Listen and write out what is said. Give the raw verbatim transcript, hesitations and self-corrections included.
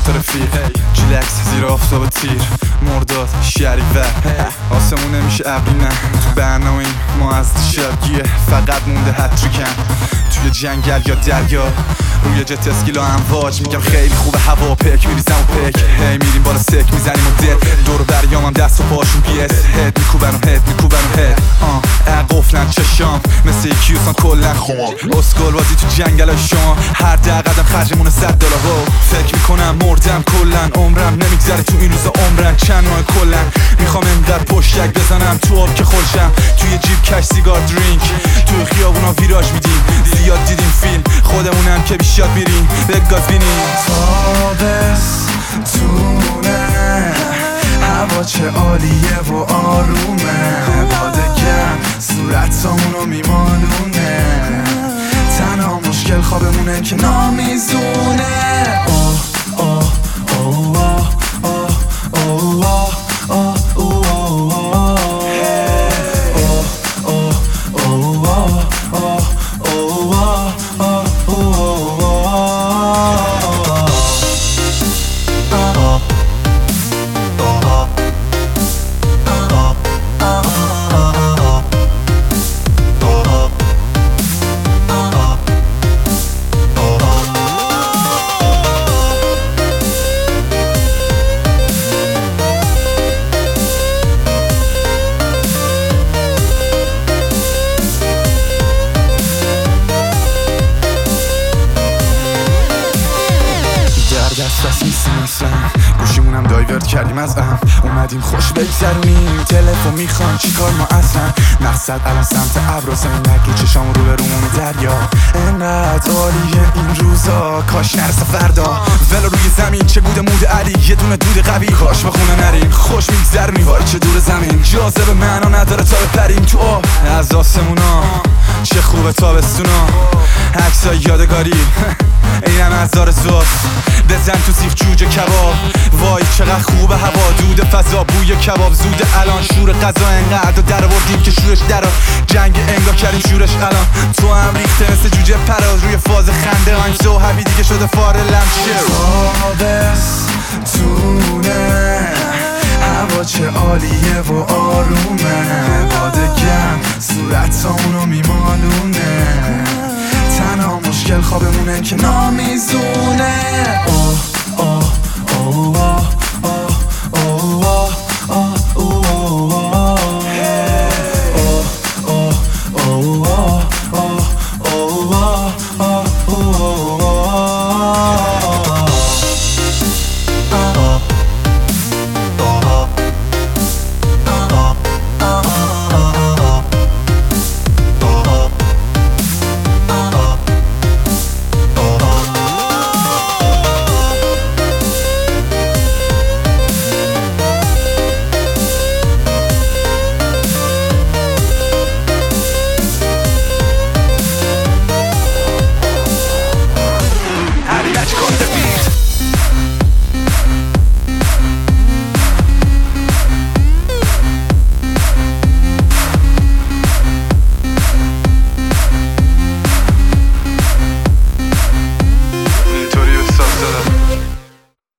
تا رفیق جیلکس زیر آفتاب تیر مرداد شریور آسمون نمیشه ابری نه تو برنامه ما از شبگیه فقط مونده هتریکن توی جنگل یا دریا روی جت اسکیلا امواج میگم خیلی خوبه هوا پک میریزم و پک هی میریم بالا سک میزنیم و دل دور بریامم دست و پاشون بیس هد میکوبن و هد میکوبن و هد آه قفلن چشام مثل کیوسان کلن خوام اسکول بازی تو جنگل شما هر ده قدم خرجمونه صد دلار رو فکر میکنم مردم کلن عمرم نمیگذره تو این روزا عمرن چند ماه کلن میخوام انقدر پشتک بزنم تو آب که خلشم توی جیب کش سیگار درینک توی خیابونا ویراج میدیم زیاد دیدیم فیلم خودمونم که بیشاد میریم به گاز بینیم تابستونه هوا چه عالیه و آرومه باده گرم صورتامونو میمالونه تنها مشکل خوابمونه که نامیزونه اوه اوه اوه اوه اوه اوه دست دست نیستیم اصلا گوشیمونم دایورد کردیم از ام اومدیم خوش بگذرونیم تلفن میخوان چیکار ما اصلا مقصد الان سمت ابراز اینک چشام رو به رومون دریا انقدر عالیه این روزا کاش نرسه فردا ولا روی زمین چه بوده مود علی یه دونه دود قوی کاش به خونه نریم خوش میگذرونیم وای چه دور زمین جاذبه معنا نداره تا بپریم تو آب از آسمونا چه خوبه تابستونا عکسای یادگاری اینم از آرزوست بزن تو سیخ جوجه کباب وای چقدر خوبه هوا دود فضا بوی کباب زود الان شور غذا انقدر در آوردیم که شورش درا جنگ انگار کردیم شورش الان تو هم ریخته مثل جوجه پراز روی فاز خنده I'm so happy دیگه شده فاره لمشه تونه هوا چه عالیه و آرومه باده گرم صورتامونو میمالونه تنها مشکل خوابمونه که نامیزونه اوه